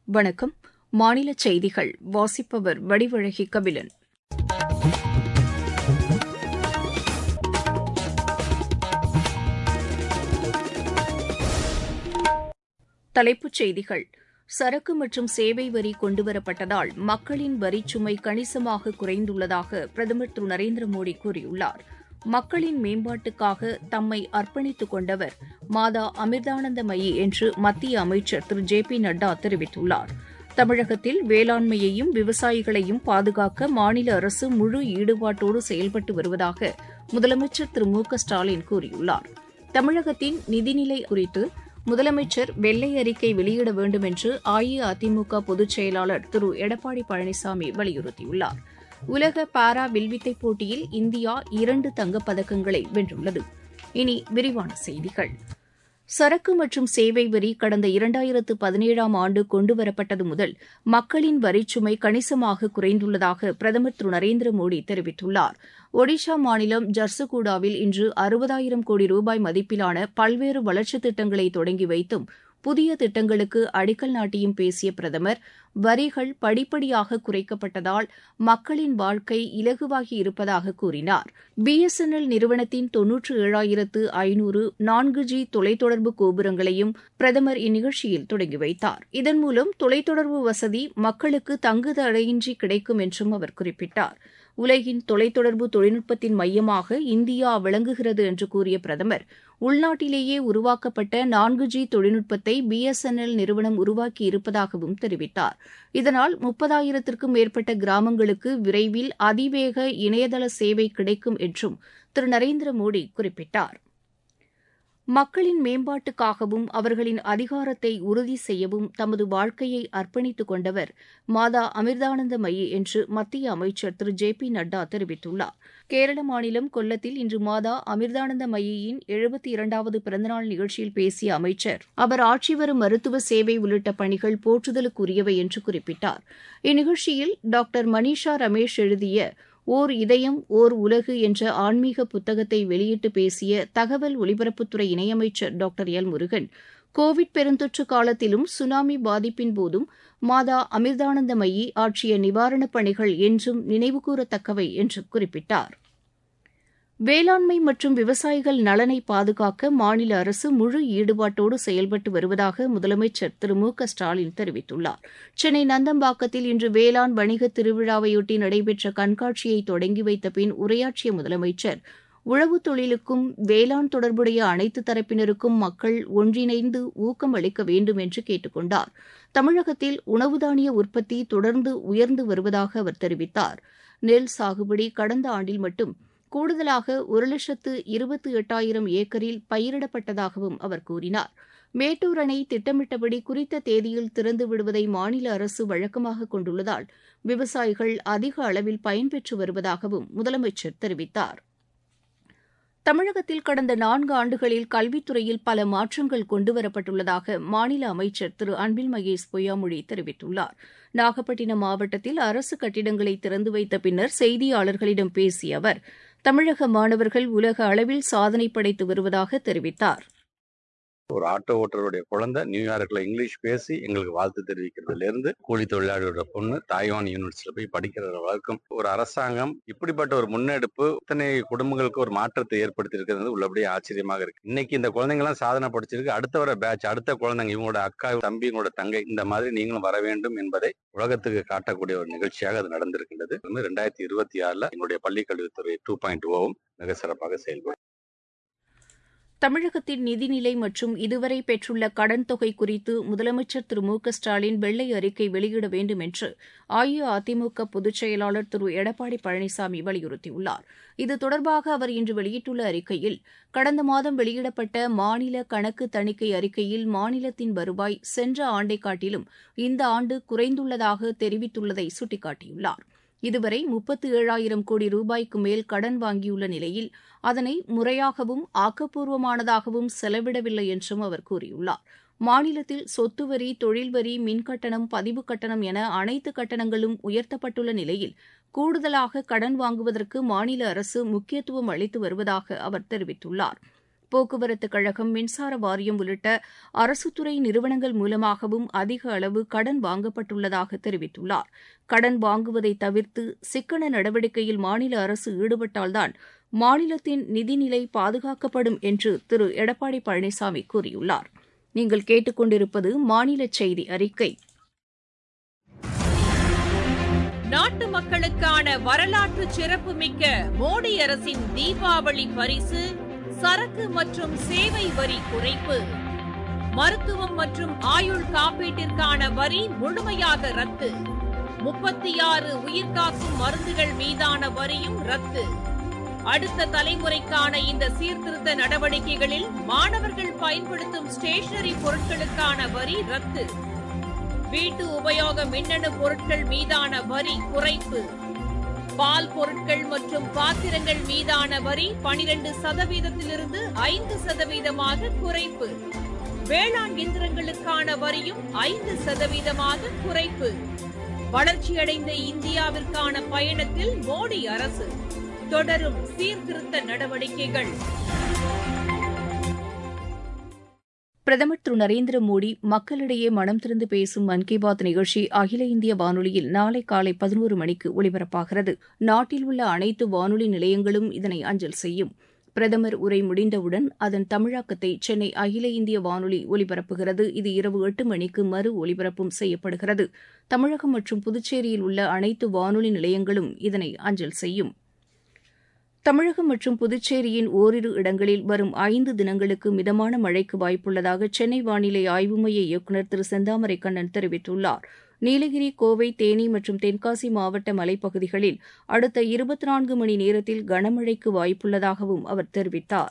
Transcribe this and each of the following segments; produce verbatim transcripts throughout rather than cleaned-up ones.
வணக்கம். மாநில செய்திகள் வாசிப்பவர் வடிவழகி கபிலன். தலைப்புச் செய்திகள். சரக்கு மற்றும் சேவை வரி கொண்டுவரப்பட்டதால் மக்களின் வரிச்சுமை கணிசமாக குறைந்துள்ளதாக பிரதமர் திரு நரேந்திர மோடி கூறியுள்ளார். மக்களின் மேம்பாட்டுக்காக தம்மை அர்ப்பணித்துக் கொண்டவர் மாதா அமிர்தானந்தமயி என்று மத்திய அமைச்சர் திரு ஜே பி நட்டா தெரிவித்துள்ளார். தமிழகத்தில் வேளாண்மையையும் விவசாயிகளையும் பாதுகாக்க மாநில அரசு முழு ஈடுபாட்டோடு செயல்பட்டு வருவதாக முதலமைச்சர் திரு மு க ஸ்டாலின் கூறியுள்ளார். தமிழகத்தின் நிதிநிலை குறித்து முதலமைச்சர் வெள்ளை அறிக்கை வெளியிட வேண்டும் என்று அஇஅதிமுக பொதுச் செயலாளர் திரு எடப்பாடி பழனிசாமி வலியுறுத்தியுள்ளார். உலக பாரா வில்வித்தை போட்டியில் இந்தியா இரண்டு தங்கப்பதக்கங்களை வென்றுள்ளது. இனி விரிவான செய்திகள். சரக்கு மற்றும் சேவை வரி கடந்த இரண்டாயிரத்து பதினேழாம் ஆண்டு கொண்டுவரப்பட்டது முதல் மக்களின் வரிச்சுமை கணிசமாக குறைந்துள்ளதாக பிரதமர் திரு நரேந்திர மோடி தெரிவித்துள்ளார். ஒடிஷா மாநிலம் ஜர்சுகுடாவில் இன்று அறுபதாயிரம் கோடி ரூபாய் மதிப்பிலான பல்வேறு வளர்ச்சித் திட்டங்களை தொடங்கி வைத்தும் புதிய திட்டங்களுக்கு அடிக்கல் நாட்டியும் பேசிய பிரதமர், வரிகள் படிப்படியாக குறைக்கப்பட்டதால் மக்களின் வாழ்க்கை இலகுவாகி இருப்பதாக கூறினார். பி எஸ் என் எல் நிறுவனத்தின் தொன்னூற்று ஏழாயிரத்து ஐநூறு நான்கு ஜி தொலைத்தொடர்பு கோபுரங்களையும் பிரதமர் இந்நிகழ்ச்சியில் தொடங்கி வைத்தார். இதன் மூலம் தொலைத்தொடர்பு வசதி மக்களுக்கு தங்குதடையின்றி கிடைக்கும் என்றும் அவர் குறிப்பிட்டார். உலகின் தொலைத்தொடர்பு தொழில்நுட்பத்தின் மையமாக இந்தியா விளங்குகிறது என்று கூறிய பிரதமர், உள்நாட்டிலேயே உருவாக்கப்பட்ட நான்கு ஜி தொழில்நுட்பத்தை பி எஸ் என் எல் நிறுவனம் உருவாக்கி இருப்பதாகவும் தெரிவித்தார். இதனால் முப்பதாயிரத்திற்கும் மேற்பட்ட கிராமங்களுக்கு விரைவில் அதிவேக இணையதள சேவை கிடைக்கும் என்றும் திரு நரேந்திர மோடி குறிப்பிட்டார். மக்களின் மேம்பாட்டுக்காகவும் அவர்களின் அதிகாரத்தை உறுதி செய்யவும் தமது வாழ்க்கையை அர்ப்பணித்துக் கொண்டவர் மாதா அமிர்தானந்தமயி என்று மத்திய அமைச்சர் திரு ஜே பி நட்டா தெரிவித்துள்ளார். கேரள மாநிலம் கொல்லத்தில் இன்று மாதா அமிர்தானந்தமயியின் எழுபத்தி இரண்டாவது பிறந்தநாள் நிகழ்ச்சியில் பேசிய அமைச்சர், அவர் ஆற்றி வரும் மருத்துவ சேவை உள்ளிட்ட பணிகள் போற்றுதலுக்குரியவை என்று குறிப்பிட்டார். இந்நிகழ்ச்சியில் டாக்டர் மனிஷா ரமேஷ் எழுதிய ஓர் இதயம் ஓர் உலகு என்ற ஆன்மீக புத்தகத்தை வெளியிட்டு பேசிய தகவல் ஒலிபரப்புத்துறை இணையமைச்சர் டாக்டர் எல் முருகன், கோவிட் பெருந்தொற்று காலத்திலும் சுனாமி பாதிப்பின் போதும் மாதா அமிர்தானந்தமயி ஆற்றிய நிவாரணப் பணிகள் என்றும் நினைவுகூரத்தக்கவை என்று குறிப்பிட்டார். வேளாண்மை மற்றும் விவசாயிகள் நலனை பாதுகாக்க மாநில அரசு முழு ஈடுபாட்டோடு செயல்பட்டு வருவதாக முதலமைச்சர் திரு மு க ஸ்டாலின் தெரிவித்துள்ளார். சென்னை நந்தம்பாக்கத்தில் இன்று வேளாண் வணிக திருவிழாவையொட்டி நடைபெற்ற கண்காட்சியை தொடங்கி வைத்த பின் உரையாற்றிய முதலமைச்சர், உழவுத் தொழிலுக்கும் வேளாண் தொடர்புடைய அனைத்து தரப்பினருக்கும் மக்கள் ஒன்றிணைந்து ஊக்கம் அளிக்க வேண்டும் என்று கேட்டுக் கொண்டார். தமிழகத்தில் உணவு தானிய உற்பத்தி தொடர்ந்து உயர்ந்து வருவதாக அவர் தெரிவித்தார். நெல் சாகுபடி கடந்த ஆண்டில் மட்டும் கூடுதலாக ஒரு லட்சத்து இருபத்தி எட்டாயிரம் ஏக்கரில் பயிரிடப்பட்டதாகவும் அவர் கூறினார். மேட்டூர் அணை திட்டமிட்டபடி குறித்த தேதியில் திறந்து விடுவதை மாநில அரசு வழக்கமாக கொண்டுள்ளதால் விவசாயிகள் அதிக அளவில் பயன்பெற்று வருவதாகவும் முதலமைச்சர் தெரிவித்தார். தமிழகத்தில் கடந்த நான்கு ஆண்டுகளில் கல்வித்துறையில் பல மாற்றங்கள் கொண்டுவரப்பட்டுள்ளதாக மாநில அமைச்சர் திரு அன்பில் மகேஷ் பொய்யாமொழி தெரிவித்துள்ளார். நாகப்பட்டினம் மாவட்டத்தில் அரசு கட்டிடங்களை திறந்து வைத்த பின்னர் செய்தியாளர்களிடம் பேசிய அவர், தமிழக மாணவர்கள் உலக அளவில் சாதனை படைத்து வருவதாக தெரிவித்தார். ஒரு ஆட்டோ ஓட்டருடைய குழந்தை நியூயார்க்ல இங்கிலீஷ் பேசி எங்களுக்கு வாழ்த்து தெரிவிக்கிறதுல இருந்து கூலி தொழிலாளியோட பொண்ணு தாய்வான் யூனிவர்சிட்டியில போய் படிக்கிற வழக்கம் ஒரு அரசாங்கம் இப்படிப்பட்ட ஒரு முன்னெடுப்பு இத்தனை குடும்பங்களுக்கு ஒரு மாற்றத்தை ஏற்படுத்தி இருக்கிறது உள்ளபடியே ஆச்சரியமாக இருக்கு. இன்னைக்கு இந்த குழந்தைங்க எல்லாம் சாதனை படிச்சிருக்கு. அடுத்த வர பேட்ச் அடுத்த குழந்தைங்க இவங்களோட அக்கா தம்பி இவங்களோட தங்கை இந்த மாதிரி நீங்களும் வர வேண்டும் என்பதை உலகத்துக்கு காட்டக்கூடிய ஒரு நிகழ்ச்சியாக அது நடந்திருக்கின்றது. ரெண்டாயிரத்தி இருபத்தி ஆறுல எங்களுடைய பள்ளி கல்வித்துறை டூ பாயிண்ட் ஓவும் மிக சிறப்பாக செயல்படும். தமிழகத்தின் நிதிநிலை மற்றும் இதுவரை பெற்றுள்ள கடன் தொகை குறித்து முதலமைச்சர் திரு மு க ஸ்டாலின் வெள்ளை அறிக்கை வெளியிட வேண்டும் என்று அஇஅதிமுக பொதுச் செயலாளர் திரு எடப்பாடி பழனிசாமி வலியுறுத்தியுள்ளார். இது தொடர்பாக அவர் இன்று வெளியிட்டுள்ள அறிக்கையில், கடந்த மாதம் வெளியிடப்பட்ட மாநில கணக்கு தணிக்கை அறிக்கையில் மாநிலத்தின் வருவாய் சென்ற ஆண்டை காட்டிலும் இந்த ஆண்டு குறைந்துள்ளதாக தெரிவித்துள்ளதை சுட்டிக்காட்டியுள்ளார். இதுவரை முப்பத்து ஏழாயிரம் கோடி ரூபாய்க்கு மேல் கடன் வாங்கியுள்ள நிலையில் அதனை முறையாகவும் ஆக்கப்பூர்வமானதாகவும் செலவிடவில்லை என்றும் அவர் கூறியுள்ளார். மாநிலத்தில் சொத்து வரி, தொழில் வரி, மின்கட்டணம், பதிவு கட்டணம் என அனைத்து கட்டணங்களும் உயர்த்தப்பட்டுள்ள நிலையில் கூடுதலாக கடன் வாங்குவதற்கு மாநில அரசு முக்கியத்துவம் அளித்து வருவதாக அவர் தெரிவித்துள்ளார். போக்குவரத்துக் கழகம், மின்சார வாரியம் உள்ளிட்ட அரசுத்துறை நிறுவனங்கள் மூலமாகவும் அதிக அளவு கடன் வாங்கப்பட்டுள்ளதாக தெரிவித்துள்ளார். கடன் வாங்குவதை தவிர்த்து சிக்கன நடவடிக்கையில் மாநில அரசு ஈடுபட்டால்தான் மாநிலத்தின் நிதிநிலை பாதுகாக்கப்படும் என்று திரு எடப்பாடி பழனிசாமி கூறியுள்ளார். நீங்கள் கேட்டுக்கொண்டிருப்பது மாநில செய்தி அறிக்கை. நாட்டு மக்களுக்கான வரலாற்று சிறப்புமிக்க மோடி அரசின் தீபாவளி பரிசு சரக்கு மற்றும் சேவை வரி குறைப்பு. மருத்துவம் மற்றும் ஆயுள் காப்பீட்டிற்கான வரி முழுமையாக ரத்து. முப்பத்தி ஆறு உயிர்காக்கும் மருந்துகள் மீதான வரியும் ரத்து. அடுத்த தலைமுறைக்கான இந்த சீர்திருத்த நடவடிக்கைகளில் மாணவர்கள் பயன்படுத்தும் ஸ்டேஷனரி பொருட்களுக்கான வரி ரத்து. வீட்டு உபயோக மின்னணு பொருட்கள் மீதான வரி குறைப்பு. பால் பொருட்கள் மற்றும் பாத்திரங்கள் மீதான வரி பனிரண்டு சதவீதத்திலிருந்து ஐந்து சதவீதமாக குறைப்பு. வேளாண் இயந்திரங்களுக்கான வரியும் ஐந்து சதவீதமாக குறைப்பு. வளர்ச்சியடைந்த இந்தியாவிற்கான பயணத்தில் மோடி அரசு தொடரும் சீர்திருத்த நடவடிக்கைகள். பிரதமர் திரு நரேந்திர மோடி மக்களிடையே மனம் திறந்து பேசும் மன் கி பாத் நிகழ்ச்சி அகில இந்திய வானொலியில் நாளை காலை பதினோரு மணிக்கு ஒலிபரப்பாகிறது. நாட்டில் உள்ள அனைத்து வானொலி நிலையங்களும் இதனை அஞ்சல் செய்யும். பிரதமர் உரை முடிந்தவுடன் அதன் தமிழாக்கத்தை சென்னை அகில இந்திய வானொலி ஒலிபரப்புகிறது. இது இரவு எட்டு மணிக்கு மறு ஒலிபரப்பும் செய்யப்படுகிறது. தமிழகம் மற்றும் புதுச்சேரியில் உள்ள அனைத்து வானொலி நிலையங்களும் இதனை அஞ்சல் செய்யும். தமிழகம் மற்றும் புதுச்சேரியின் ஓரிரு இடங்களில் வரும் ஐந்து தினங்களுக்கு மிதமான மழைக்கு வாய்ப்புள்ளதாக சென்னை வானிலை ஆய்வு மைய இயக்குநர் திரு செந்தாமரை கண்ணன் தெரிவித்துள்ளார். நீலகிரி, கோவை, தேனி மற்றும் தென்காசி மாவட்ட மலைப்பகுதிகளில் அடுத்த இருபத்தி நான்கு மணி நேரத்தில் கனமழைக்கு வாய்ப்புள்ளதாகவும் அவர் தெரிவித்தார்.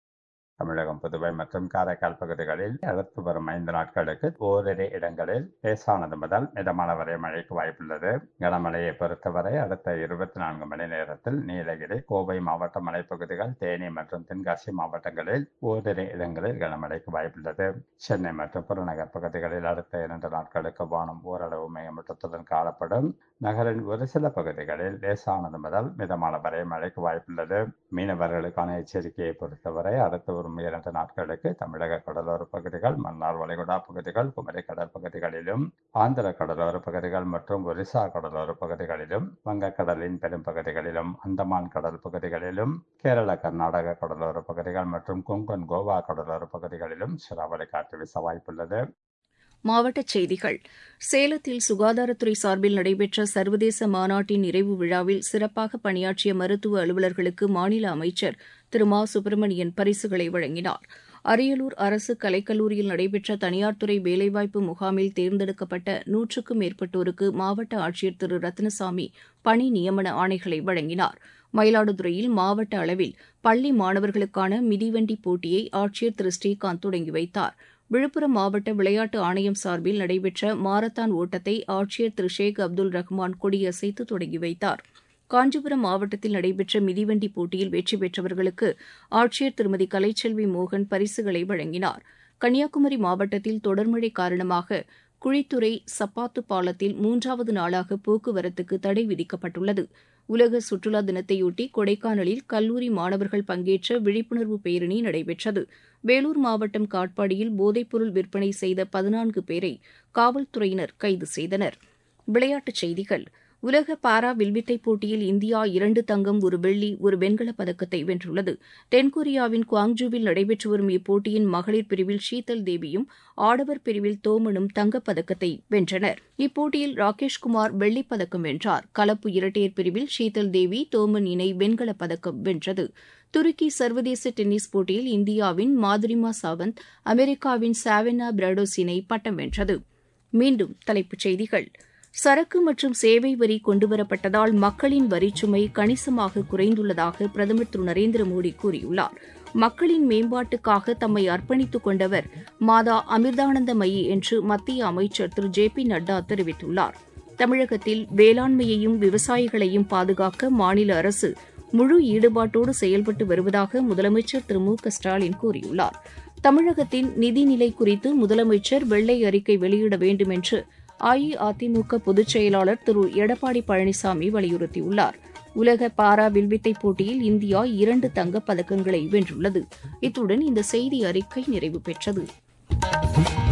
தமிழகம், புதுவை மற்றும் காரைக்கால் பகுதிகளில் அடுத்து வரும் ஐந்து நாட்களுக்கு ஓரிரு இடங்களில் லேசானது முதல் மிதமான வரை மழைக்கு வாய்ப்புள்ளது. கனமழையை பொறுத்தவரை அடுத்த இருபத்தி நான்கு மணி நேரத்தில் நீலகிரி, கோவை மாவட்ட மலைப்பகுதிகள், தேனி மற்றும் தென்காசி மாவட்டங்களில் ஓரிரு இடங்களில் கனமழைக்கு வாய்ப்புள்ளது. சென்னை மற்றும் புறநகர் பகுதிகளில் அடுத்த இரண்டு நாட்களுக்கு வானம் ஓரளவு மேகமூட்டத்துடன் காணப்படும். நகரின் ஒரு சில பகுதிகளில் லேசானது முதல் மிதமான வரை மழைக்கு வாய்ப்புள்ளது. மீனவர்களுக்கான எச்சரிக்கையை பொறுத்தவரை அடுத்த ஒரு இரண்டு நாட்களுக்கு தமிழக கடலோர பகுதிகள், மன்னார் வளைகுடா பகுதிகள், குமரி கடல் பகுதிகளிலும், ஆந்திர கடலோர பகுதிகள் மற்றும் ஒரிசா கடலோர பகுதிகளிலும், வங்கக்கடலின் பெரும் பகுதிகளிலும், அந்தமான் கடல் பகுதிகளிலும், கேரள கர்நாடக கடலோர பகுதிகள் மற்றும் கொங்கன் கோவா கடலோர பகுதிகளிலும் சூறாவளி காற்று வீச வாய்ப்புள்ளது. மாவட்டச் செய்திகள். சேலத்தில் சுகாதாரத்துறை சார்பில் நடைபெற்ற சர்வதேச மாநாட்டின் நிறைவு விழாவில் சிறப்பாக பணியாற்றிய மருத்துவ அலுவலர்களுக்கு மாநில அமைச்சர் திரு மா சுப்பிரமணியன் பரிசுகளை வழங்கினார். அரியலூர் அரசு கலைக்கல்லூரியில் நடைபெற்ற தனியார் துறை வேலைவாய்ப்பு முகாமில் தேர்ந்தெடுக்கப்பட்ட நூற்றுக்கும் மேற்பட்டோருக்கு மாவட்ட ஆட்சியர் திரு ரத்னசாமி பணி நியமன ஆணைகளை வழங்கினார். மயிலாடுதுறையில் மாவட்ட அளவில் பள்ளி மாணவர்களுக்கான மிதிவண்டி போட்டியை ஆட்சியர் திரு ஸ்ரீகாந்த் தொடங்கி வைத்தார். விழுப்புரம் மாவட்ட விளையாட்டு ஆணையம் சார்பில் நடைபெற்ற மாரத்தான் ஓட்டத்தை ஆட்சியர் திரு ஷேக் அப்துல் ரஹ்மான் கொடியசைத்து தொடங்கி வைத்தார். காஞ்சிபுரம் மாவட்டத்தில் நடைபெற்ற மிதிவண்டி போட்டியில் வெற்றி பெற்றவர்களுக்கு ஆட்சியர் திருமதி கலைச்செல்வி மோகன் பரிசுகளை வழங்கினார். கன்னியாகுமரி மாவட்டத்தில் தொடர்மழை காரணமாக குழித்துறை சப்பாத்து பாலத்தில் மூன்றாவது நாளாக போக்குவரத்துக்கு தடை விதிக்கப்பட்டுள்ளது. உலக சுற்றுலா தினத்தையொட்டி கொடைக்கானலில் கல்லூரி மாணவர்கள் பங்கேற்ற விழிப்புணர்வு பேரணி நடைபெற்றது. வேலூர் மாவட்டம் காட்பாடியில் போதைப்பொருள் விற்பனை செய்த பதினான்கு பேரை காவல்துறையினர் கைது செய்தனர். விளையாட்டுச் செய்திகள். உலக பாரா வில்வித்தை போட்டியில் இந்தியா இரண்டு தங்கம், ஒரு வெள்ளி, ஒரு வெண்கலப் பதக்கத்தை வென்றுள்ளது. தென்கொரியாவின் குவாங்ஜூவில் நடைபெற்று வரும் இப்போட்டியின் மகளிர் பிரிவில் ஷீதல் தேவியும் ஆடவர் பிரிவில் தோமனும் தங்கப்பதக்கத்தை வென்றனர். இப்போட்டியில் ராகேஷ்குமார் வெள்ளிப் பதக்கம் வென்றார். கலப்பு இரட்டையர் பிரிவில் ஷீதல் தேவி, தோமன் இணை வெண்கலப் பதக்கம் வென்றது. துருக்கி சர்வதேச டென்னிஸ் போட்டியில் இந்தியாவின் மாதுரிமா சாவந்த், அமெரிக்காவின் சாவென்னா பிராடோஸ் இணை பட்டம் வென்றது. மீண்டும் தலைப்புச் செய்திகள். சரக்கு மற்றும் சேவை வரி கொண்டுவரப்பட்டதால் மக்களின் வரிச்சுமை கணிசமாக குறைந்துள்ளதாக பிரதமர் திரு நரேந்திர மோடி கூறியுள்ளார். மக்களின் மேம்பாட்டுக்காக தம்மை அர்ப்பணித்துக் கொண்டவர் மாதா அமிர்தானந்தமயி என்று மத்திய அமைச்சர் திரு ஜே பி நட்டா தெரிவித்துள்ளார். தமிழகத்தில் வேளாண்மையையும் விவசாயிகளையும் பாதுகாக்க மாநில அரசு முழு ஈடுபாட்டோடு செயல்பட்டு வருவதாக முதலமைச்சர் திரு மு க ஸ்டாலின் கூறியுள்ளார். தமிழகத்தின் நிதிநிலை குறித்து முதலமைச்சர் வெள்ளை அறிக்கை வெளியிட வேண்டும் என்று அஇஅதிமுக பொதுச் செயலாளர் திரு எடப்பாடி பழனிசாமி வலியுறுத்தியுள்ளார். உலக பாரா வில்வித்தை போட்டியில் இந்தியா இரண்டு தங்கப் பதக்கங்களை வென்றுள்ளது. இத்துடன் இந்த செய்தி அறிக்கை நிறைவு பெற்றது.